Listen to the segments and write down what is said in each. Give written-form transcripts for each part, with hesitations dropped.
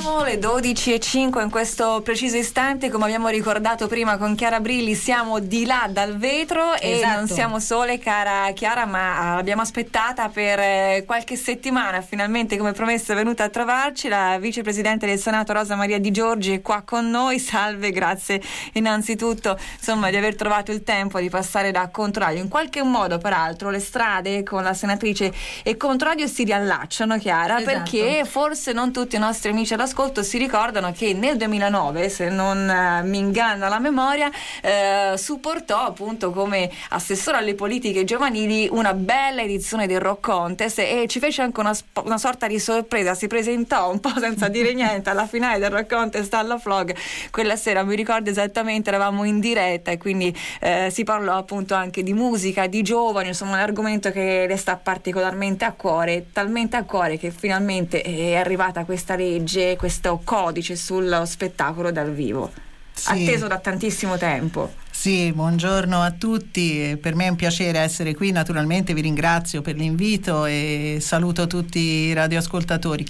Sono le 12:05 in questo preciso istante, come abbiamo ricordato prima con Chiara Brilli, siamo di là dal vetro. Esatto. E non siamo sole, cara Chiara, ma l'abbiamo aspettata per qualche settimana. Finalmente, come promesso, è venuta a trovarci la vicepresidente del Senato Rosa Maria Di Giorgi, è qua con noi. Salve, grazie innanzitutto di aver trovato il tempo di passare da Controradio. In qualche modo, peraltro, le strade con la senatrice e Controradio si riallacciano, Chiara, esatto, perché forse non tutti i nostri amici all'ascolto si ricordano che nel 2009, se non mi inganna la memoria, supportò appunto come assessore alle politiche giovanili una bella edizione del Rock Contest e ci fece anche una sorta di sorpresa. Si presentò un po' senza dire niente alla finale del Rock Contest alla Flog quella sera, mi ricordo esattamente, eravamo in diretta e quindi si parlò appunto anche di musica, di giovani, insomma un argomento che le sta particolarmente a cuore, talmente a cuore che finalmente è arrivata questa legge, questo codice sullo spettacolo dal vivo, sì, atteso da tantissimo tempo. Sì, buongiorno a tutti, per me è un piacere essere qui, naturalmente vi ringrazio per l'invito e saluto tutti i radioascoltatori.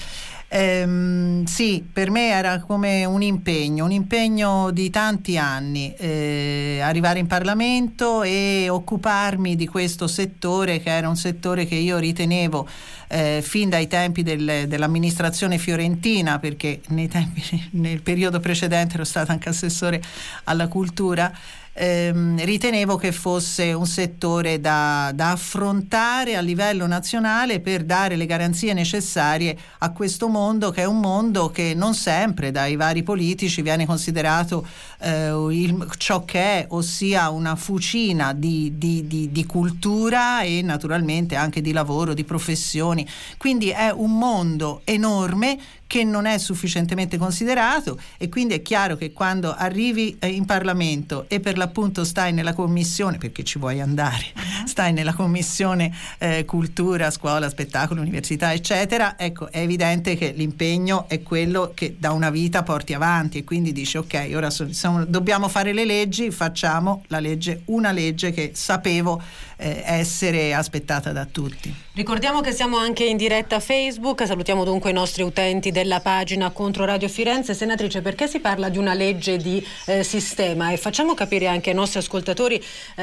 Sì, per me era come un impegno di tanti anni, arrivare in Parlamento e occuparmi di questo settore, che era un settore che io ritenevo fin dai tempi dell'amministrazione fiorentina, perché nel periodo precedente ero stata anche assessore alla cultura. Ritenevo che fosse un settore da affrontare a livello nazionale per dare le garanzie necessarie a questo mondo, che è un mondo che non sempre dai vari politici viene considerato ciò che è, ossia una fucina di cultura e naturalmente anche di lavoro, di professioni. Quindi è un mondo enorme che non è sufficientemente considerato, e quindi è chiaro che quando arrivi in Parlamento e per l'appunto stai nella commissione, perché ci vuoi andare, stai nella commissione cultura, scuola, spettacolo, università eccetera, ecco, è evidente che l'impegno è quello che da una vita porti avanti, e quindi dici ok, ora dobbiamo fare le leggi, facciamo una legge che sapevo essere aspettata da tutti. Ricordiamo che siamo anche in diretta Facebook, salutiamo dunque i nostri utenti della pagina Controradio Firenze. Senatrice, perché si parla di una legge di sistema, e facciamo capire anche ai nostri ascoltatori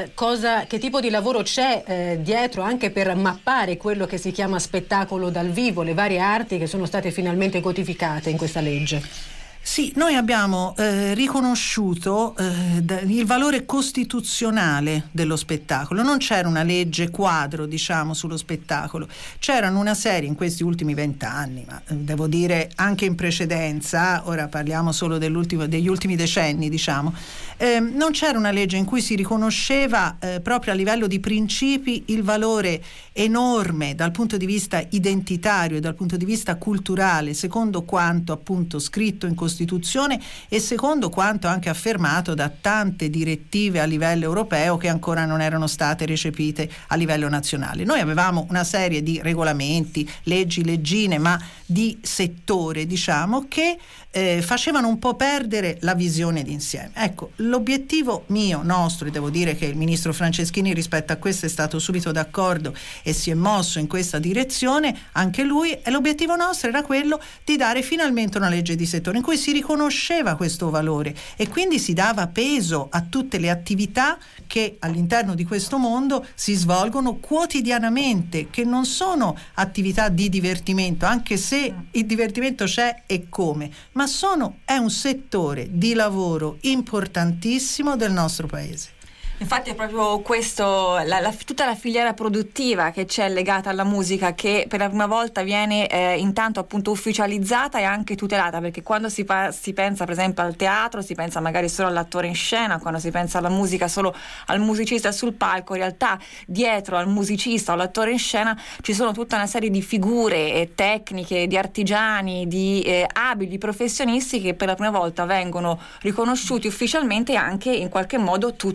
che tipo di lavoro c'è dietro, anche per mappare quello che si chiama spettacolo dal vivo, le varie arti che sono state finalmente codificate in questa legge. Sì, noi abbiamo riconosciuto il valore costituzionale dello spettacolo. Non c'era una legge quadro, diciamo, sullo spettacolo. C'erano una serie in questi ultimi 20 anni, ma devo dire anche in precedenza, ora parliamo solo degli ultimi decenni, diciamo. Non c'era una legge in cui si riconosceva proprio a livello di principi il valore enorme dal punto di vista identitario e dal punto di vista culturale, secondo quanto appunto scritto in Costituzione e secondo quanto anche affermato da tante direttive a livello europeo che ancora non erano state recepite a livello nazionale. Noi avevamo una serie di regolamenti, leggine, ma di settore, diciamo, che facevano un po' perdere la visione d'insieme. Ecco, l'obiettivo nostro, e devo dire che il ministro Franceschini rispetto a questo è stato subito d'accordo e si è mosso in questa direzione, anche lui, e l'obiettivo nostro era quello di dare finalmente una legge di settore in cui si riconosceva questo valore e quindi si dava peso a tutte le attività che all'interno di questo mondo si svolgono quotidianamente, che non sono attività di divertimento, anche se il divertimento c'è e come, ma è un settore di lavoro importantissimo del nostro paese. Infatti è proprio questo, tutta la filiera produttiva che c'è legata alla musica, che per la prima volta viene intanto appunto ufficializzata e anche tutelata, perché quando si pensa per esempio al teatro si pensa magari solo all'attore in scena, quando si pensa alla musica solo al musicista sul palco. In realtà dietro al musicista o all'attore in scena ci sono tutta una serie di figure tecniche, di artigiani, di abili professionisti che per la prima volta vengono riconosciuti ufficialmente e anche in qualche modo tutelati.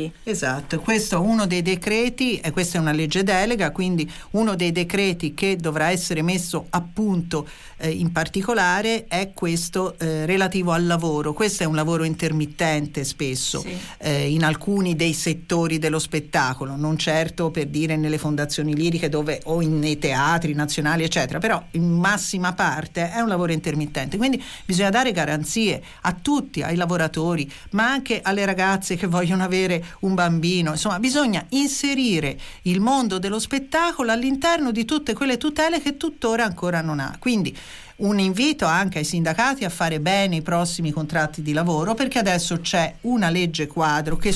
parchi. Esatto, questo è uno dei decreti, e questa è una legge delega, quindi uno dei decreti che dovrà essere messo a punto in particolare è questo relativo al lavoro. Questo è un lavoro intermittente spesso, sì, in alcuni dei settori dello spettacolo, non certo per dire nelle fondazioni liriche o nei teatri nazionali eccetera, però in massima parte è un lavoro intermittente, quindi bisogna dare garanzie a tutti, ai lavoratori, ma anche alle ragazze che vogliono avere un bambino. Insomma, bisogna inserire il mondo dello spettacolo all'interno di tutte quelle tutele che tuttora ancora non ha. Quindi un invito anche ai sindacati a fare bene i prossimi contratti di lavoro, perché adesso c'è una legge quadro che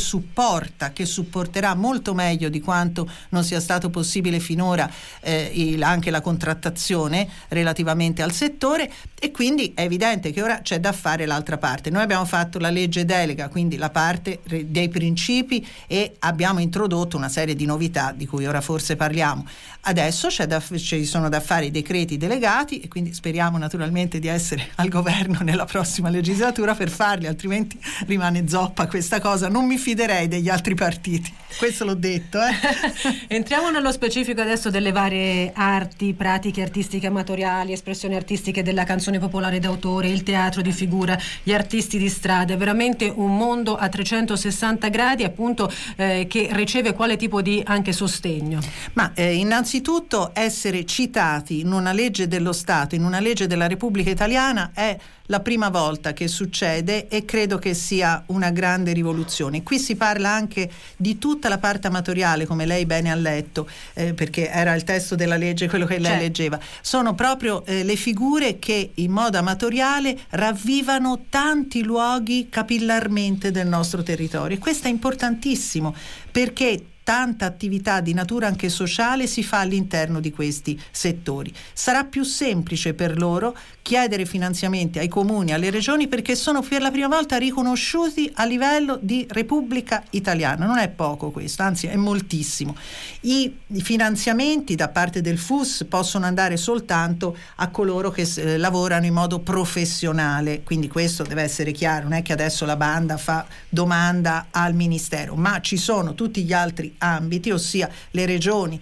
supporterà molto meglio di quanto non sia stato possibile finora anche la contrattazione relativamente al settore, e quindi è evidente che ora c'è da fare l'altra parte. Noi abbiamo fatto la legge delega, quindi la parte dei principi, e abbiamo introdotto una serie di novità di cui ora forse parliamo. Adesso ci sono da fare i decreti delegati, e quindi speriamo naturalmente di essere al governo nella prossima legislatura per farli, altrimenti rimane zoppa questa cosa. Non mi fiderei degli altri partiti, questo l'ho detto. Entriamo nello specifico adesso delle varie arti, pratiche artistiche amatoriali, espressioni artistiche della canzone popolare d'autore, il teatro di figura, gli artisti di strada. È veramente un mondo a 360 gradi, appunto, che riceve quale tipo di anche sostegno? Ma innanzitutto essere citati in una legge dello Stato, in una legge della Repubblica Italiana, è la prima volta che succede, e credo che sia una grande rivoluzione. Qui si parla anche di tutta la parte amatoriale, come lei bene ha letto, perché era il testo della legge quello che lei leggeva. Sono proprio le figure che in modo amatoriale ravvivano tanti luoghi capillarmente del nostro territorio, e questo è importantissimo, perché tanta attività di natura anche sociale si fa all'interno di questi settori. Sarà più semplice per loro chiedere finanziamenti ai comuni, alle regioni, perché sono per la prima volta riconosciuti a livello di Repubblica Italiana. Non è poco questo, anzi è moltissimo. I finanziamenti da parte del FUS possono andare soltanto a coloro che lavorano in modo professionale, quindi questo deve essere chiaro, non è che adesso la banda fa domanda al Ministero, ma ci sono tutti gli altri ambiti, ossia le regioni,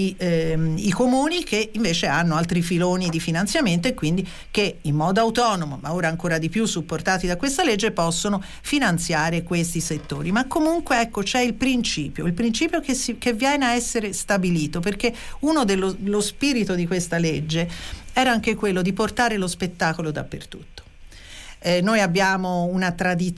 i comuni, che invece hanno altri filoni di finanziamento, e quindi che in modo autonomo, ma ora ancora di più supportati da questa legge, possono finanziare questi settori. Ma comunque ecco, c'è il principio che viene a essere stabilito, perché lo spirito di questa legge era anche quello di portare lo spettacolo dappertutto. Noi abbiamo una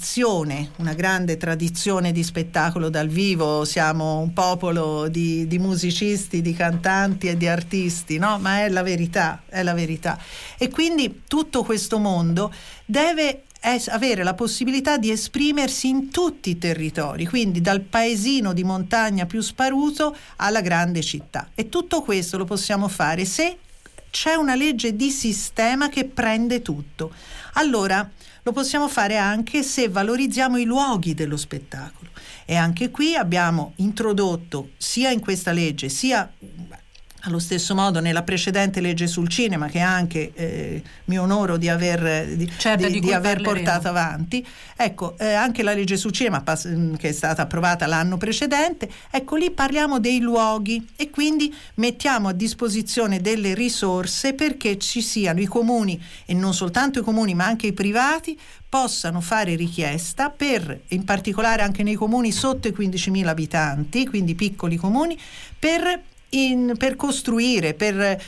grande tradizione di spettacolo dal vivo, siamo un popolo di musicisti, di cantanti e di artisti, no? Ma è la verità. E quindi tutto questo mondo deve avere la possibilità di esprimersi in tutti i territori, quindi dal paesino di montagna più sparuto alla grande città. E tutto questo lo possiamo fare se c'è una legge di sistema che prende tutto. Allora lo possiamo fare anche se valorizziamo i luoghi dello spettacolo, e anche qui abbiamo introdotto, sia in questa legge sia allo stesso modo nella precedente legge sul cinema, che anche mi onoro di aver portato avanti, ecco, anche la legge sul cinema che è stata approvata l'anno precedente, ecco, lì parliamo dei luoghi, e quindi mettiamo a disposizione delle risorse perché ci siano i comuni, e non soltanto i comuni ma anche i privati, possano fare richiesta per, in particolare anche nei comuni sotto i 15.000 abitanti, quindi piccoli comuni, per costruire, per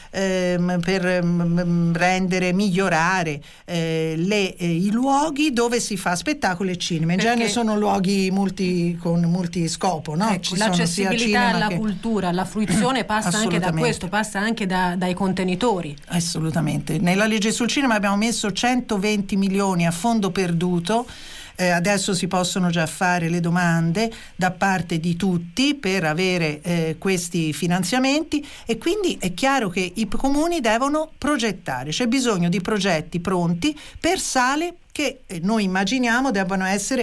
rendere, migliorare i luoghi dove si fa spettacolo e cinema. In genere sono luoghi con multiscopo, no? Ecco, l'accessibilità alla cultura, la fruizione passa anche da questo, passa anche dai contenitori. Assolutamente. Nella legge sul cinema abbiamo messo 120 milioni a fondo perduto. Adesso si possono già fare le domande da parte di tutti per avere questi finanziamenti, e quindi è chiaro che i comuni devono progettare, c'è bisogno di progetti pronti per sale che noi immaginiamo debbano essere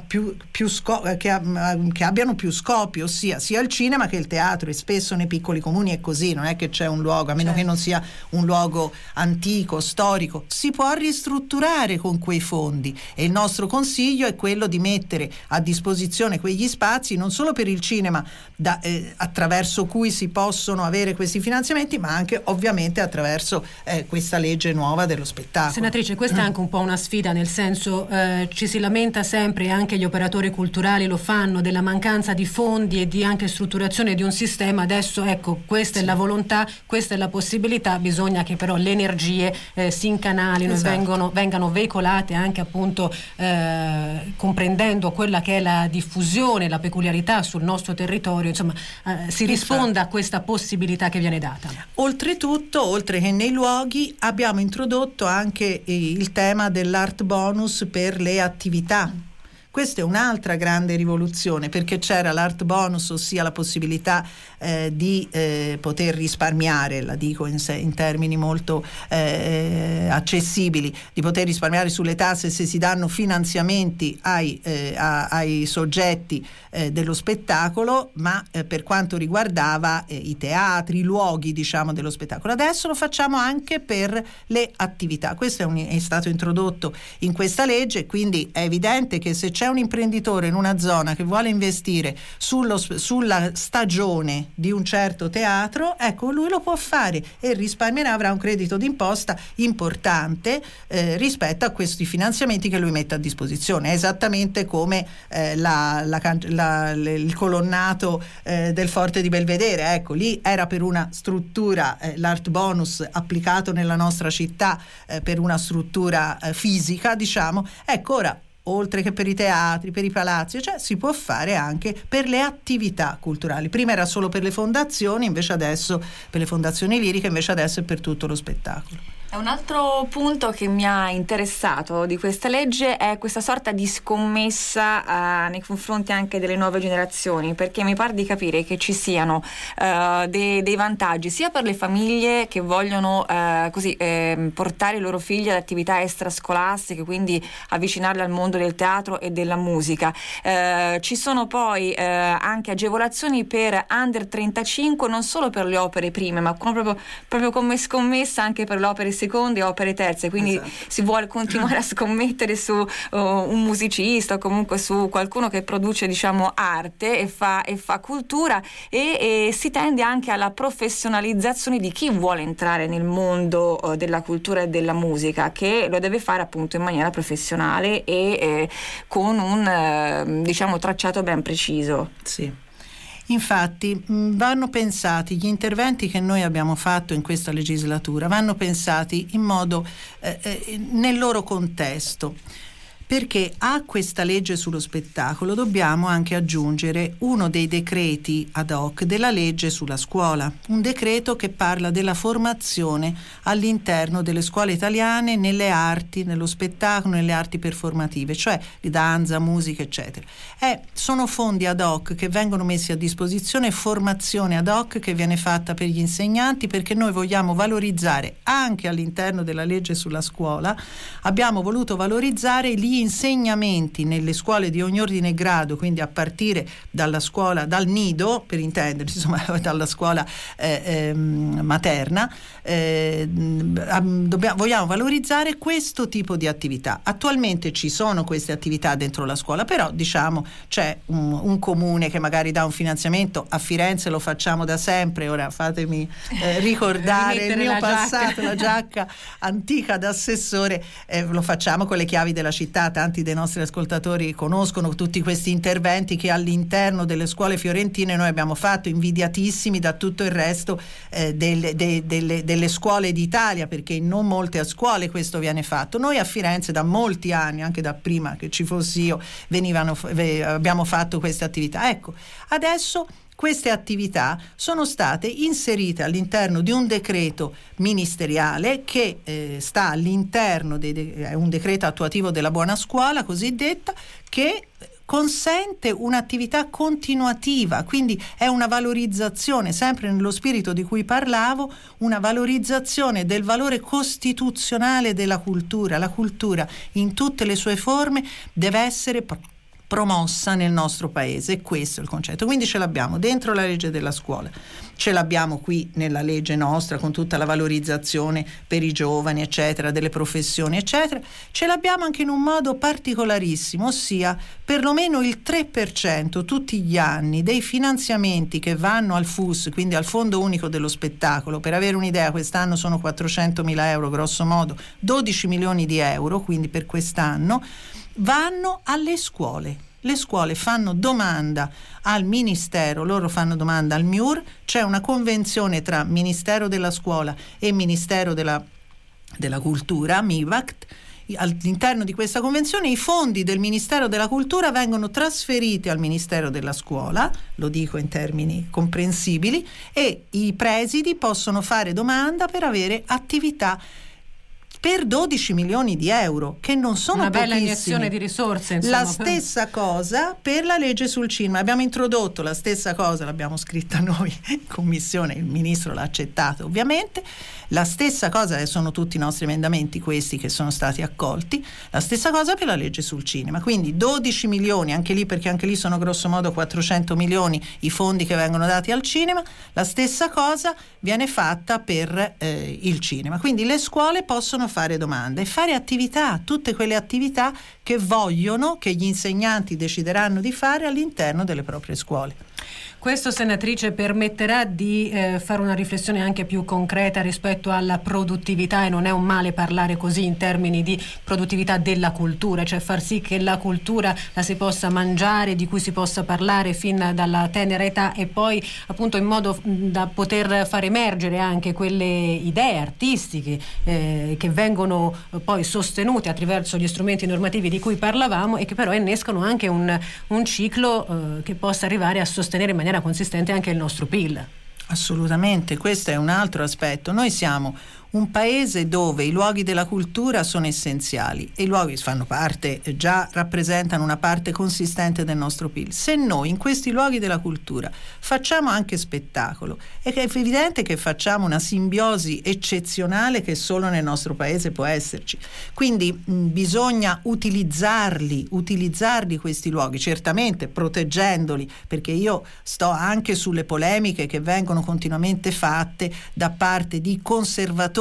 che abbiano più scopi, ossia sia il cinema che il teatro, e spesso nei piccoli comuni è così, non è che c'è un luogo, a meno che non sia un luogo antico, storico, si può ristrutturare con quei fondi, e il nostro consiglio è quello di mettere a disposizione quegli spazi non solo per il cinema attraverso cui si possono avere questi finanziamenti, ma anche ovviamente attraverso questa legge nuova dello spettacolo. Senatrice, questa è anche un po' una sfida, nel senso ci si lamenta sempre, anche gli operatori culturali lo fanno, della mancanza di fondi e di anche strutturazione di un sistema. Adesso ecco, questa è la volontà, questa è la possibilità, bisogna che però le energie si incanalino, esatto, e vengano veicolate anche appunto comprendendo quella che è la diffusione, la peculiarità sul nostro territorio, insomma si risponda a questa possibilità che viene data. Oltretutto, oltre che nei luoghi, abbiamo introdotto anche il tema dell'art bonus per le attività. Questa è un'altra grande rivoluzione, perché c'era l'art bonus, ossia la possibilità di poter risparmiare, la dico in termini molto accessibili, di poter risparmiare sulle tasse se si danno finanziamenti ai soggetti dello spettacolo, ma per quanto riguardava i teatri, i luoghi diciamo dello spettacolo. Adesso lo facciamo anche per le attività. Questo è stato introdotto in questa legge, quindi è evidente che se c'è un imprenditore in una zona che vuole investire sulla stagione di un certo teatro, ecco, lui lo può fare e risparmierà, avrà un credito d'imposta importante rispetto a questi finanziamenti che lui mette a disposizione. È esattamente come il colonnato del Forte di Belvedere, ecco, lì era per una struttura, l'art bonus applicato nella nostra città per una struttura fisica, diciamo. Ecco, ora oltre che per i teatri, per i palazzi, cioè si può fare anche per le attività culturali. Prima era solo per le fondazioni, invece adesso per le fondazioni liriche, invece adesso è per tutto lo spettacolo. Un altro punto che mi ha interessato di questa legge è questa sorta di scommessa nei confronti anche delle nuove generazioni, perché mi pare di capire che ci siano dei vantaggi sia per le famiglie che vogliono portare i loro figli ad attività extrascolastiche, quindi avvicinarli al mondo del teatro e della musica. Ci sono poi anche agevolazioni per under 35, non solo per le opere prime, ma proprio come scommessa anche per le opere seconde e opere terze, quindi esatto, si vuole continuare a scommettere su un musicista o comunque su qualcuno che produce diciamo arte e fa cultura, e si tende anche alla professionalizzazione di chi vuole entrare nel mondo della cultura e della musica, che lo deve fare appunto in maniera professionale e con un diciamo tracciato ben preciso. Sì. Infatti vanno pensati gli interventi che noi abbiamo fatto in questa legislatura, vanno pensati in modo nel loro contesto, perché a questa legge sullo spettacolo dobbiamo anche aggiungere uno dei decreti ad hoc della legge sulla scuola, un decreto che parla della formazione all'interno delle scuole italiane nelle arti, nello spettacolo, nelle arti performative, cioè di danza, musica, eccetera. Sono fondi ad hoc che vengono messi a disposizione, formazione ad hoc che viene fatta per gli insegnanti, perché noi vogliamo valorizzare anche all'interno della legge sulla scuola, abbiamo voluto valorizzare gli insegnamenti nelle scuole di ogni ordine e grado, quindi a partire dalla scuola, dal nido per intenderci, insomma dalla scuola materna, vogliamo valorizzare questo tipo di attività. Attualmente ci sono queste attività dentro la scuola, però diciamo c'è un comune che magari dà un finanziamento, a Firenze lo facciamo da sempre, ora fatemi ricordare il mio passato, la giacca antica d'assessore, lo facciamo con le chiavi della città. Tanti dei nostri ascoltatori conoscono tutti questi interventi che all'interno delle scuole fiorentine noi abbiamo fatto, invidiatissimi da tutto il resto delle scuole d'Italia, perché in non molte scuole questo viene fatto. Noi a Firenze da molti anni, anche da prima che ci fossi io, abbiamo fatto queste attività. Ecco, adesso queste attività sono state inserite all'interno di un decreto ministeriale che sta all'interno è un decreto attuativo della buona scuola cosiddetta, che consente un'attività continuativa, quindi è una valorizzazione, sempre nello spirito di cui parlavo, una valorizzazione del valore costituzionale della cultura. La cultura in tutte le sue forme deve essere promossa nel nostro paese, e questo è il concetto. Quindi ce l'abbiamo dentro la legge della scuola, ce l'abbiamo qui nella legge nostra con tutta la valorizzazione per i giovani eccetera, delle professioni eccetera, ce l'abbiamo anche in un modo particolarissimo, ossia perlomeno il 3% tutti gli anni dei finanziamenti che vanno al FUS, quindi al Fondo Unico dello Spettacolo. Per avere un'idea, quest'anno sono 400.000 euro grosso modo, 12 milioni di euro, quindi per quest'anno vanno alle scuole. Le scuole fanno domanda al Ministero, loro fanno domanda al MIUR, c'è una convenzione tra Ministero della Scuola e Ministero della Cultura, MIVACT. All'interno di questa convenzione i fondi del Ministero della Cultura vengono trasferiti al Ministero della Scuola, lo dico in termini comprensibili, e i presidi possono fare domanda per avere attività per 12 milioni di euro, che non sono pochissimi. Una bella iniezione di risorse, insomma. La stessa cosa per la legge sul cinema. Abbiamo introdotto la stessa cosa, l'abbiamo scritta noi in commissione, il ministro l'ha accettato ovviamente. La stessa cosa, sono tutti i nostri emendamenti questi che sono stati accolti, la stessa cosa per la legge sul cinema. Quindi 12 milioni, anche lì, perché anche lì sono grosso modo 400 milioni i fondi che vengono dati al cinema, la stessa cosa viene fatta per il cinema. Quindi le scuole possono fare domande e fare attività, tutte quelle attività che vogliono, che gli insegnanti decideranno di fare all'interno delle proprie scuole. Questo, senatrice, permetterà di fare una riflessione anche più concreta rispetto alla produttività, e non è un male parlare così in termini di produttività della cultura, cioè far sì che la cultura la si possa mangiare, di cui si possa parlare fin dalla tenera età, e poi appunto in modo da poter far emergere anche quelle idee artistiche che vengono poi sostenute attraverso gli strumenti normativi di cui parlavamo, e che però innescano anche un ciclo che possa arrivare a sostenere in maniera consistente anche il nostro PIL. Assolutamente, questo è un altro aspetto. Noi siamo un paese dove i luoghi della cultura sono essenziali, e i luoghi fanno parte, già rappresentano una parte consistente del nostro PIL. Se noi in questi luoghi della cultura facciamo anche spettacolo, è evidente che facciamo una simbiosi eccezionale che solo nel nostro paese può esserci. Quindi bisogna utilizzarli questi luoghi, certamente proteggendoli, perché io sto anche sulle polemiche che vengono continuamente fatte da parte di conservatori,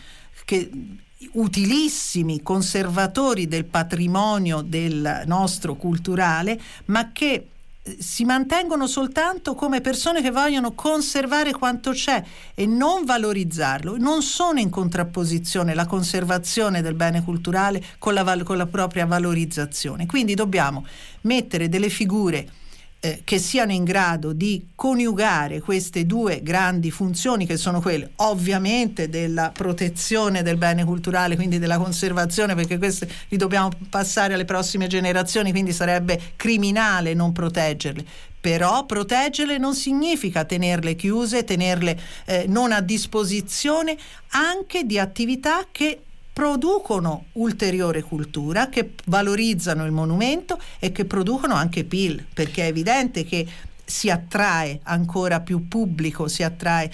utilissimi conservatori del patrimonio del nostro culturale, ma che si mantengono soltanto come persone che vogliono conservare quanto c'è e non valorizzarlo. Non sono in contrapposizione la conservazione del bene culturale con la propria valorizzazione. Quindi dobbiamo mettere delle figure che siano in grado di coniugare queste due grandi funzioni, che sono quelle ovviamente della protezione del bene culturale, quindi della conservazione, perché queste li dobbiamo passare alle prossime generazioni, quindi sarebbe criminale non proteggerle. Però proteggerle non significa tenerle chiuse, tenerle non a disposizione anche di attività che producono ulteriore cultura, che valorizzano il monumento e che producono anche PIL, perché è evidente che si attrae ancora più pubblico, si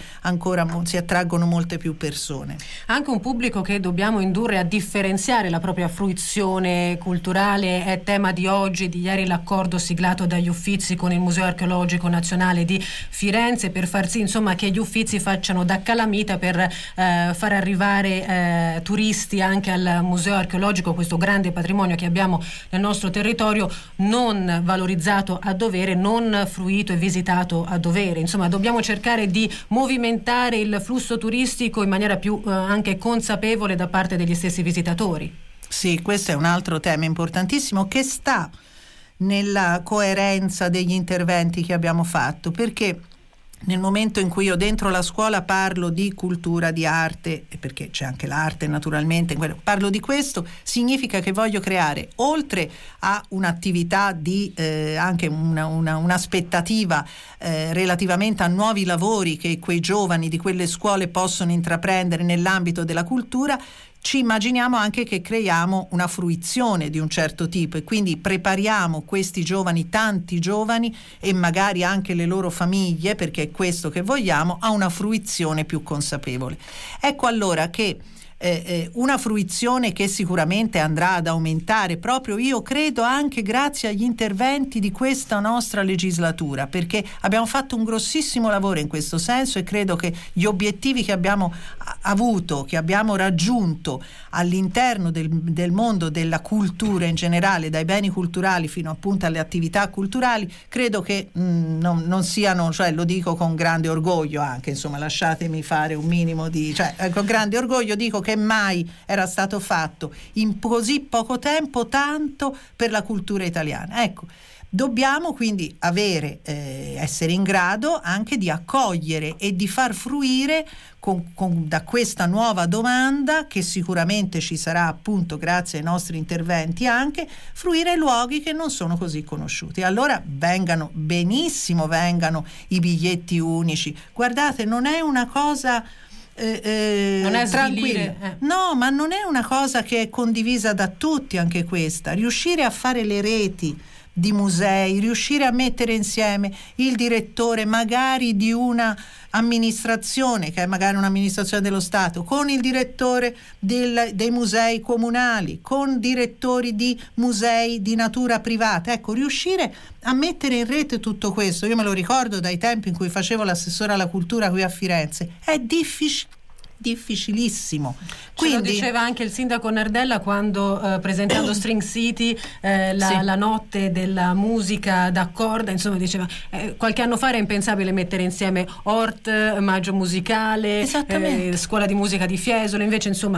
attraggono molte più persone. Anche un pubblico che dobbiamo indurre a differenziare la propria fruizione culturale. È tema di oggi, di ieri, l'accordo siglato dagli Uffizi con il Museo Archeologico Nazionale di Firenze, per far sì, insomma, che gli Uffizi facciano da calamita per far arrivare turisti anche al Museo Archeologico, questo grande patrimonio che abbiamo nel nostro territorio, non valorizzato a dovere, non fruito e visitato a dovere. Insomma, dobbiamo cercare di movimentare il flusso turistico in maniera più anche consapevole da parte degli stessi visitatori. Sì, questo è un altro tema importantissimo che sta nella coerenza degli interventi che abbiamo fatto, perché nel momento in cui io dentro la scuola parlo di cultura, di arte, perché c'è anche l'arte naturalmente, parlo di questo, significa che voglio creare, oltre a un'attività di anche un'aspettativa relativamente a nuovi lavori che quei giovani di quelle scuole possono intraprendere nell'ambito della cultura, ci immaginiamo anche che creiamo una fruizione di un certo tipo e quindi prepariamo questi giovani, tanti giovani e magari anche le loro famiglie, perché è questo che vogliamo, a una fruizione più consapevole. Ecco allora che una fruizione che sicuramente andrà ad aumentare proprio, io credo, anche grazie agli interventi di questa nostra legislatura, perché abbiamo fatto un grossissimo lavoro in questo senso e credo che gli obiettivi che abbiamo avuto, che abbiamo raggiunto all'interno del mondo della cultura in generale, dai beni culturali fino appunto alle attività culturali, credo che non siano, cioè lo dico con grande orgoglio anche, insomma, lasciatemi fare un minimo di, con grande orgoglio dico che mai era stato fatto in così poco tempo tanto per la cultura italiana. Ecco, dobbiamo quindi essere in grado anche di accogliere e di far fruire da questa nuova domanda, che sicuramente ci sarà appunto grazie ai nostri interventi, anche fruire luoghi che non sono così conosciuti. Allora vengano i biglietti unici. Guardate, non è una cosa non è tranquilla, no, ma non è una cosa che è condivisa da tutti, anche questa. Riuscire a fare le reti di musei, riuscire a mettere insieme il direttore magari di una amministrazione, che è magari un'amministrazione dello Stato, con il direttore dei musei comunali, con direttori di musei di natura privata. Ecco, riuscire a mettere in rete tutto questo, io me lo ricordo dai tempi in cui facevo l'assessore alla cultura qui a Firenze, è difficilissimo. Quindi, ce lo diceva anche il sindaco Nardella quando presentando String City, la notte della musica da corda, insomma diceva qualche anno fa era impensabile mettere insieme Hort, Maggio Musicale, Scuola di Musica di Fiesole, invece insomma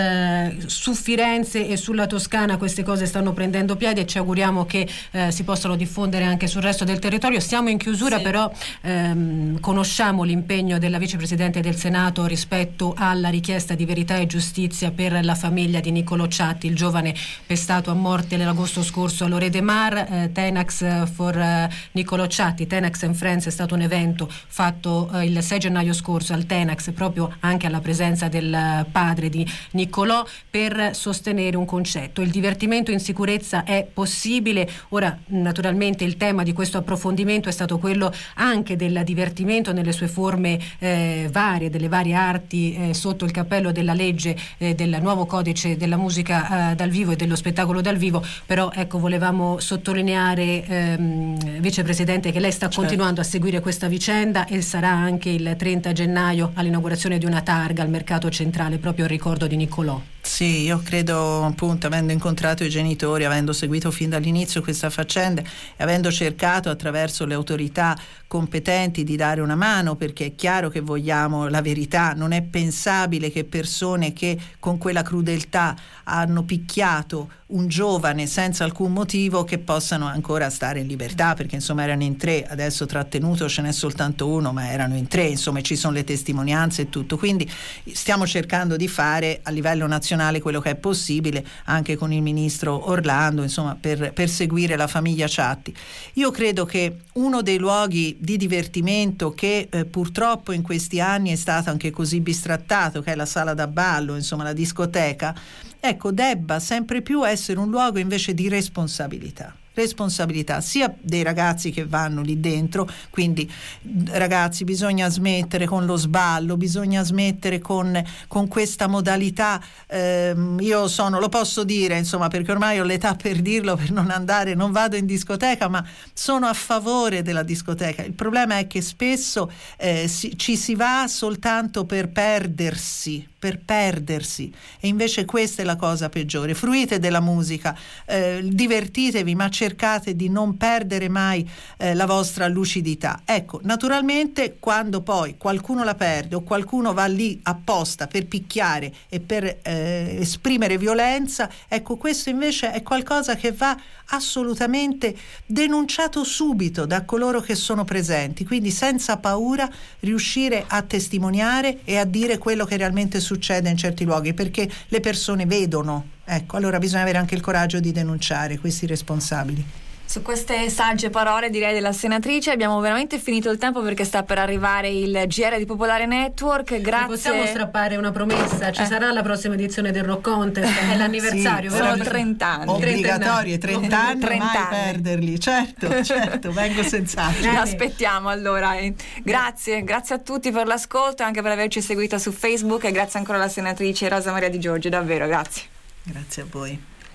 su Firenze e sulla Toscana queste cose stanno prendendo piede e ci auguriamo che si possano diffondere anche sul resto del territorio. Siamo in chiusura, però conosciamo l'impegno della vicepresidente del Senato rispetto alla richiesta di verità e giustizia per la famiglia di Niccolò Ciatti, il giovane pestato a morte nell'agosto scorso a Lloret de Mar. Tenax for Niccolò Ciatti, Tenax and Friends, è stato un evento fatto il 6 gennaio scorso al Tenax, proprio anche alla presenza del padre di Niccolò, per sostenere un concetto: il divertimento in sicurezza è possibile. Ora, naturalmente il tema di questo approfondimento è stato quello anche del divertimento nelle sue forme varie, delle varie arti sotto il cappello della legge del nuovo codice della musica dal vivo e dello spettacolo dal vivo. Però ecco, volevamo sottolineare, vicepresidente, che lei sta continuando a seguire questa vicenda e sarà anche il 30 gennaio all'inaugurazione di una targa al Mercato Centrale proprio in ricordo di Niccolò. Sì, io credo, appunto, avendo incontrato i genitori, avendo seguito fin dall'inizio questa faccenda e avendo cercato attraverso le autorità competenti di dare una mano, perché è chiaro che vogliamo la verità. Non è pensabile che persone che con quella crudeltà hanno picchiato un giovane senza alcun motivo che possano ancora stare in libertà, perché insomma erano in 3, adesso trattenuto ce n'è soltanto uno, ma erano in 3, insomma ci sono le testimonianze e tutto. Quindi stiamo cercando di fare a livello nazionale quello che è possibile, anche con il ministro Orlando, insomma, per seguire la famiglia Ciatti. Io credo che uno dei luoghi di divertimento che purtroppo in questi anni è stato anche così bistrattato, che è la sala da ballo, insomma la discoteca, ecco, debba sempre più essere un luogo invece di responsabilità sia dei ragazzi che vanno lì dentro. Quindi ragazzi, bisogna smettere con lo sballo, bisogna smettere con questa modalità. Io lo posso dire, insomma, perché ormai ho l'età per dirlo, per non vado in discoteca, ma sono a favore della discoteca. Il problema è che spesso ci si va soltanto per perdersi, e invece questa è la cosa peggiore. Fruite della musica, divertitevi, ma cercate di non perdere mai la vostra lucidità. Ecco, naturalmente quando poi qualcuno la perde o qualcuno va lì apposta per picchiare e per esprimere violenza, ecco, questo invece è qualcosa che va assolutamente denunciato subito da coloro che sono presenti, quindi senza paura riuscire a testimoniare e a dire quello che realmente succede in certi luoghi, perché le persone vedono. Ecco, allora bisogna avere anche il coraggio di denunciare questi responsabili. Su queste sagge parole, direi, della senatrice, abbiamo veramente finito il tempo perché sta per arrivare il GR di Popolare Network. Grazie. Possiamo strappare una promessa? Ci sarà la prossima edizione del Rock Contest, è l'anniversario, sì, vero? Sono 30 anni. Obbligatorie, 30 anni, 30 mai anni. perderli. Certo, vengo senz'altro. Aspettiamo allora. Grazie a tutti per l'ascolto e anche per averci seguito su Facebook, e grazie ancora alla senatrice Rosa Maria Di Giorgio, davvero grazie. Grazie a voi.